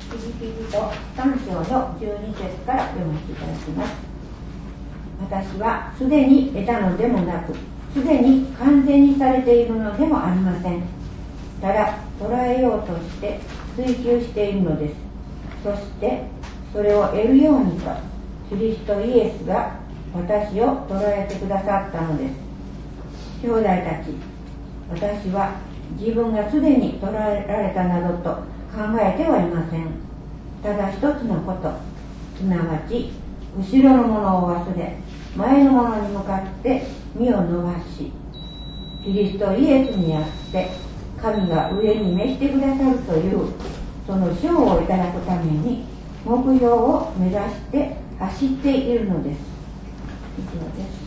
ピリピリと3章の12節から読ませていただきます。私はすでに得たのでもなく、すでに完全にされているのでもありません。ただ捉えようとして追求しているのです。そしてそれを得るようにとキリストイエスが私を捉えてくださったのです。兄弟たち、私は自分がすでに捉えられたなどと考えてはいません。ただ一つのこと、すなわち後ろのものを忘れ、前のものに向かって身を伸ばし、キリストイエスにあって神が上に召してくださるというその賞をいただくために目標を目指して走っているのです。以上です。